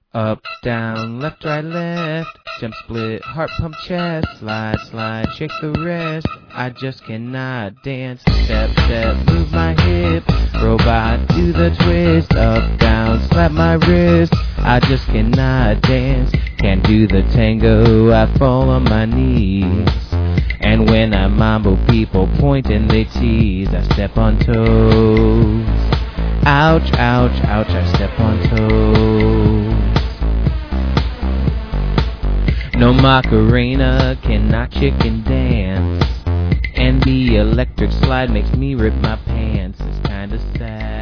Up, down, left, right, left. Jump, split, heart pump, chest. Slide, slide, shake the rest. I just cannot dance. Step, step, move my hip. Robot, do the twist. Up, down, slap my wrist. I just cannot dance. Can't do the tango, I fall on my knees. And when I mambo, people point and they tease. I step on toes. Ouch, ouch, ouch, I step on toes. No Macarena, cannot chicken dance. And the electric slide makes me rip my pants. It's kinda sad.